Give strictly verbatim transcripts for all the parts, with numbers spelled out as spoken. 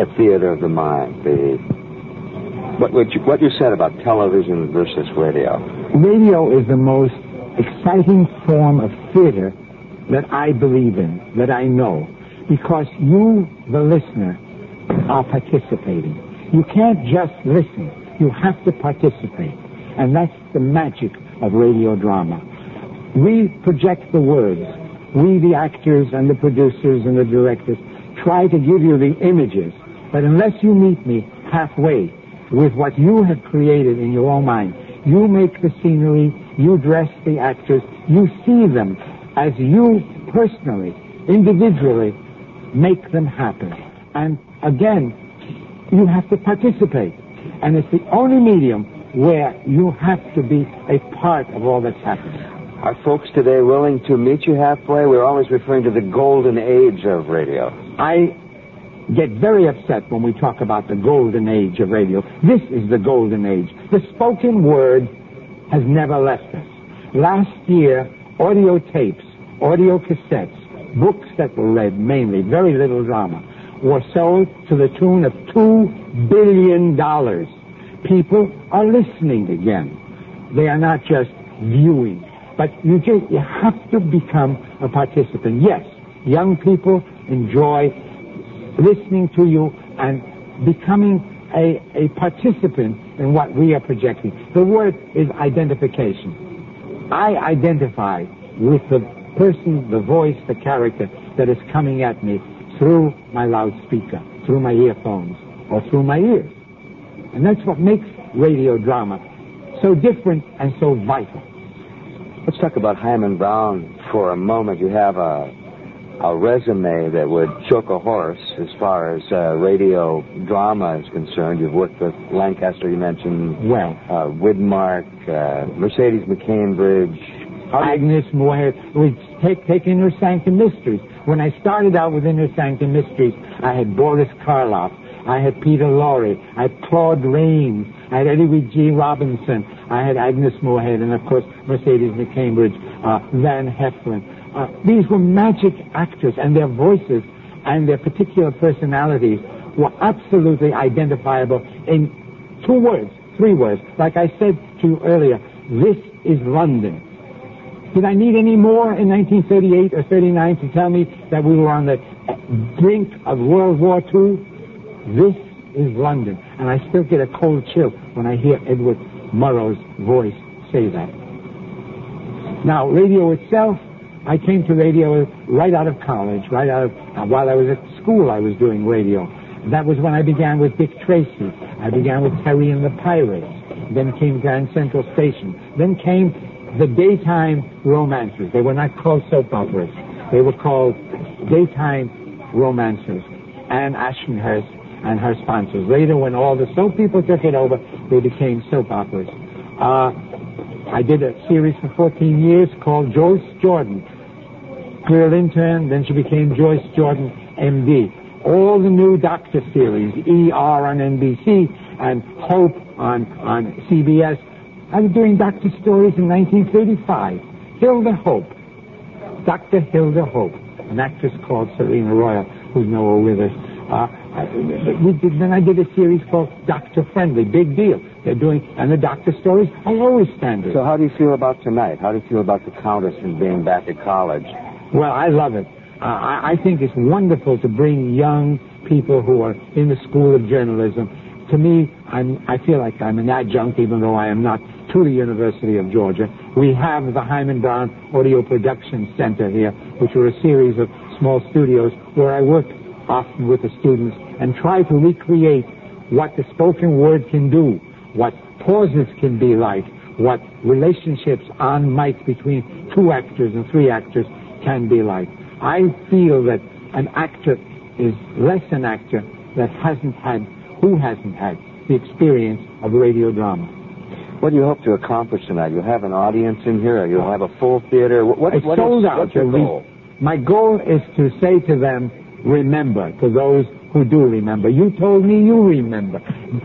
the theater of the mind, the what, what, you, what you said about television versus radio. Radio is the most exciting form of theater that I believe in, that I know, because you, the listener, are participating. You can't just listen. You have to participate. And that's the magic of radio drama. We project the words. We, the actors and the producers and the directors, try to give you the images. But unless you meet me halfway with what you have created in your own mind, you make the scenery, you dress the actors, you see them as you personally, individually, make them happen. And again, you have to participate. And it's the only medium where you have to be a part of all that's happening. Are folks today willing to meet you halfway? We're always referring to the golden age of radio. I get very upset when we talk about the golden age of radio. This is the golden age. The spoken word has never left us. Last year, audio tapes, audio cassettes, books that were read, mainly, very little drama, were sold to the tune of two billion dollars. People are listening again. They are not just viewing. But you just, you have to become a participant. Yes, young people enjoy listening to you and becoming a, a participant in what we are projecting. The word is identification. I identify with the person, the voice, the character that is coming at me through my loudspeaker, through my earphones, or through my ears. And that's what makes radio drama so different and so vital. Let's talk about Himan Brown for a moment. You have a, a resume that would choke a horse as far as uh, radio drama is concerned. You've worked with Lancaster, you mentioned. Well. Uh, Widmark, uh, Mercedes McCambridge. Agnes Moorehead. We take, take Inner Sanctum Mysteries. When I started out with Inner Sanctum Mysteries, I had Boris Karloff. I had Peter Lorre. I had Claude Rains. I had Eddie G. Robinson. I had Agnes Moorehead, and of course Mercedes McCambridge, uh, Van Heflin. Uh, these were magic actors, and their voices and their particular personalities were absolutely identifiable in two words, three words. Like I said to you earlier, this is London. Did I need any more in nineteen thirty-eight or thirty-nine to tell me that we were on the brink of World War Two? This is London. And I still get a cold chill when I hear Edward Murrow's voice say that. Now, radio itself, I came to radio right out of college, right out of, uh, while I was at school I was doing radio. That was when I began with Dick Tracy. I began with Terry and the Pirates. Then came Grand Central Station. Then came the daytime romances. They were not called soap operas. They were called daytime romances. Anne Ashenhurst and her sponsors. Later, when all the soap people took it over, they became soap operas. Uh, I did a series for fourteen years called Joyce Jordan. Career intern, then she became Joyce Jordan, M D. All the new Doctor series, E R on N B C and Hope on, on C B S. I was doing Doctor stories in nineteen thirty-five. Hilda Hope. Doctor Hilda Hope, an actress called Serena Royal, who's nowhere with us. Uh, we did, then I did a series called Doctor Friendly, big deal. They're doing, and the Doctor stories, I always stand it. So how do you feel about tonight? How do you feel about the Countess and being back at college? Well, I love it. Uh, I, I think it's wonderful to bring young people who are in the School of Journalism. To me, I'm, I feel like I'm an adjunct, even though I am not, to the University of Georgia. We have the Himan Brown Audio Production Center here, which are a series of small studios where I work often with the students and try to recreate what the spoken word can do, what pauses can be like, what relationships on mic between two actors and three actors can be like. I feel that an actor is less an actor that hasn't had, who hasn't had, the experience of radio drama. What do you hope to accomplish tonight? You'll have an audience in here, or you'll have a full theater? What, it's what sold is, out. what's your goal? My goal is to say to them, remember, to those who do remember. You told me you remember.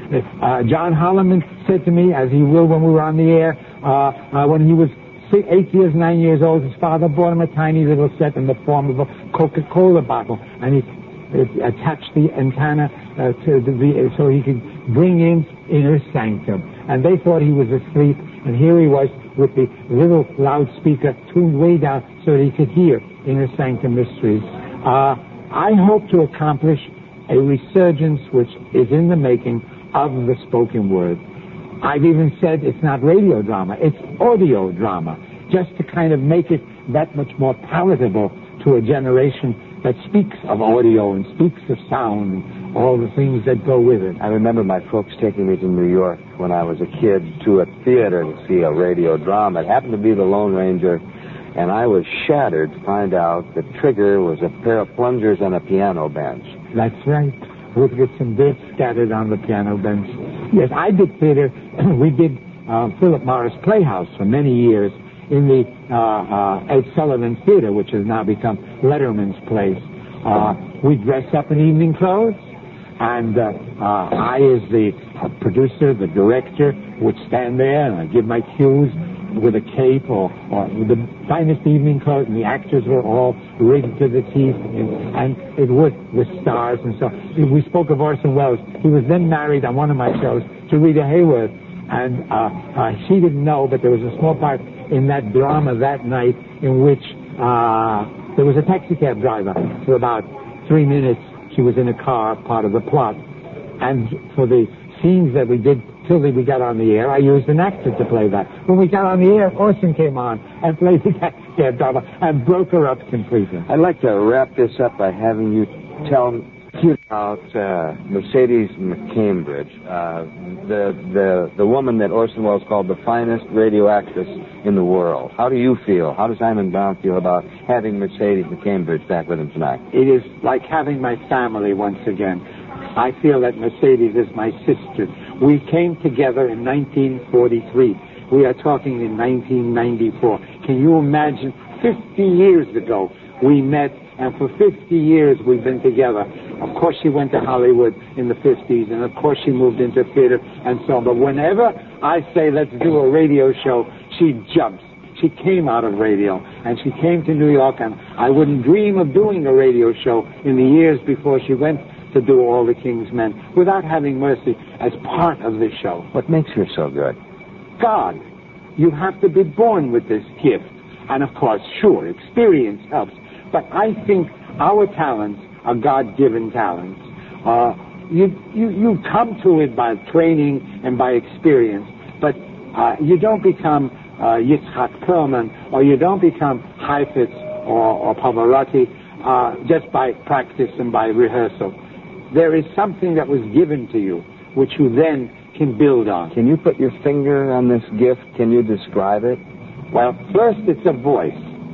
Uh, John Holloman said to me, as he will when we were on the air, uh, uh, when he was six, eight years, nine years old, his father bought him a tiny little set in the form of a Coca-Cola bottle. And he attach the antenna uh, to the so he could bring in Inner Sanctum. And they thought he was asleep, and here he was with the little loudspeaker tuned way down so that he could hear Inner Sanctum Mysteries. Uh, I hope to accomplish a resurgence which is in the making of the spoken word. I've even said it's not radio drama, it's audio drama, just to kind of make it that much more palatable to a generation that speaks of audio and speaks of sound and all the things that go with it. I remember my folks taking me to New York when I was a kid to a theater to see a radio drama. It happened to be The Lone Ranger, and I was shattered to find out that Trigger was a pair of plungers and a piano bench. That's right. We'd get some dirt scattered on the piano bench. Yes, I did theater. We did uh, Philip Morris Playhouse for many years in the uh, uh, Ed Sullivan Theater, which has now become Letterman's Place. Uh, we dress up in evening clothes, and uh, uh, I, as the producer, the director, would stand there and I'd give my cues with a cape or, or with the finest evening clothes, and the actors were all rigged to the teeth, and, and it was with stars and so. We spoke of Orson Welles. He was then married on one of my shows to Rita Hayworth, and uh, uh, she didn't know, but there was a small part in that drama that night in which uh, there was a taxi cab driver. For about three minutes, she was in a car, part of the plot. And for the scenes that we did till we got on the air, I used an actor to play that. When we got on the air, Orson came on and played the taxi cab driver and broke her up completely. I'd like to wrap this up by having you tell me about uh, Mercedes McCambridge, uh, the, the the woman that Orson Welles called the finest radio actress in the world. How do you feel? How does Himan Brown feel about having Mercedes McCambridge back with him tonight? It is like having my family once again. I feel that Mercedes is my sister. We came together in nineteen forty-three. We are talking in nineteen ninety-four. Can you imagine? fifty years ago we met, and for fifty years we've been together. Of course she went to Hollywood in the fifties, and of course she moved into theater and so on. But whenever I say let's do a radio show, she jumps. She came out of radio, and she came to New York, and I wouldn't dream of doing a radio show in the years before she went to do All the King's Men without having Mercy as part of the show. What makes her so good? God. You have to be born with this gift. And of course, sure, experience helps. But I think our talents are God-given talents. Uh, you, you, you come to it by training and by experience, but uh, you don't become uh, Yitzhak Perlman, or you don't become Heifetz or, or Pavarotti uh, just by practice and by rehearsal. There is something that was given to you, which you then can build on. Can you put your finger on this gift? Can you describe it? Well, first it's a voice.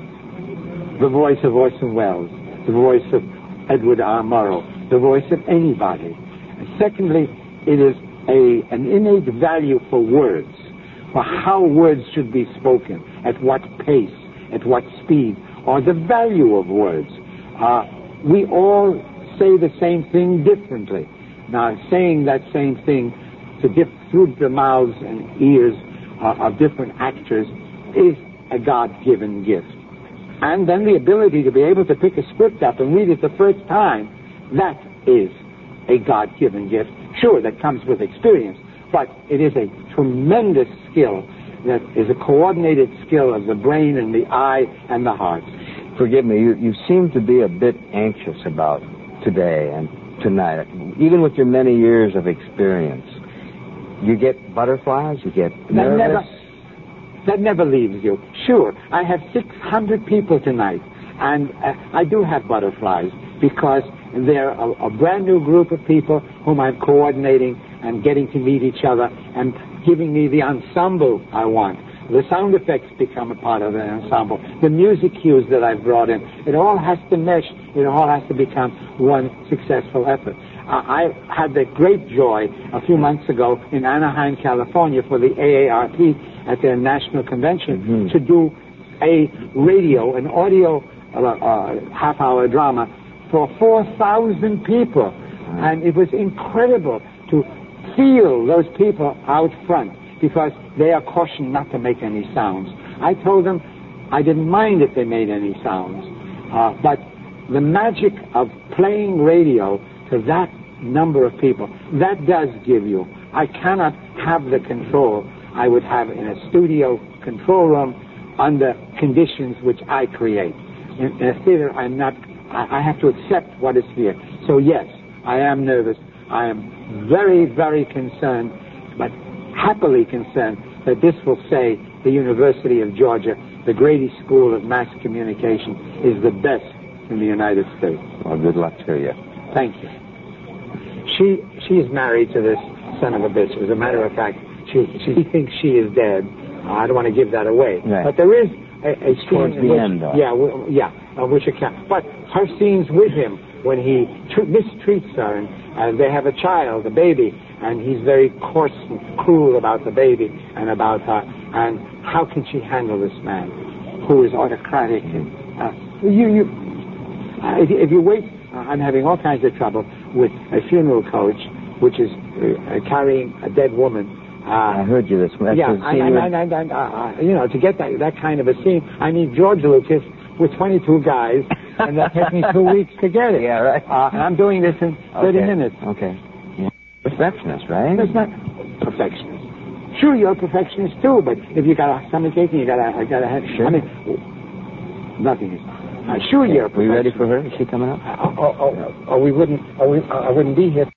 The voice of Orson Welles, the voice of Edward R. Murrow, the voice of anybody. And secondly, it is a, an innate value for words, for how words should be spoken, at what pace, at what speed, or the value of words. Uh, we all say the same thing differently. Now, saying that same thing to dip through the mouths and ears uh, of different actors is a God-given gift. And then the ability to be able to pick a script up and read it the first time, that is a God-given gift. Sure, that comes with experience, but it is a tremendous skill that is a coordinated skill of the brain and the eye and the heart. Forgive me, you, you seem to be a bit anxious about today and tonight, even with your many years of experience. You get butterflies, you get nervous. That never, that never leaves you. Sure, I have six hundred people tonight, and uh, I do have butterflies because they're a, a brand new group of people whom I'm coordinating and getting to meet each other and giving me the ensemble I want. The sound effects become a part of the ensemble. The music cues that I've brought in, it all has to mesh. It all has to become one successful effort. Uh, I had the great joy a few months ago in Anaheim, California for the A A R P at their national convention mm-hmm. to do a radio, an audio uh, uh, half-hour drama for four thousand people. Mm-hmm. And it was incredible to feel those people out front, because they are cautioned not to make any sounds. I told them I didn't mind if they made any sounds, uh, but the magic of playing radio to that number of people, that does give you. I cannot have the control I would have in a studio control room under conditions which I create. In, in a theater, I'm not, I, I have to accept what is here. So yes, I am nervous. I am very, very concerned, but happily concerned that this will say the University of Georgia, the Grady School of Mass Communication, is the best in the United States. Well, good luck to you. Thank you. She she's married to this son of a bitch. As a matter of fact, she she thinks she is dead. Uh, I don't want to give that away. Right. But there is a, a scene towards the which, end, though. Yeah, w- yeah, uh, which it can. But her scenes with him when he tr- mistreats her, and uh, they have a child, a baby, and he's very coarse and cruel about the baby and about her. And how can she handle this man who is autocratic? And, uh, you you uh, if, if you wait, uh, I'm having all kinds of trouble with a funeral coach, which is uh, carrying a dead woman. Uh, I heard you this one. Yeah, I, I, I, I, I, uh, you know, to get that, that kind of a scene, I need George Lucas with twenty-two guys, and that takes me two weeks to get it. Yeah, right. Uh, and I'm doing this in thirty okay. minutes. Okay. Yeah. Perfectionist, right? That's not perfectionist. Sure, you're a perfectionist too, but if you got a stomach ache and you got a, I got a head, sure. I mean, nothing is. Uh, sure, okay. you're a perfectionist. Are we ready for her? Is she coming up? Uh, oh, oh, oh, oh, we wouldn't, oh, we, uh, I wouldn't be here.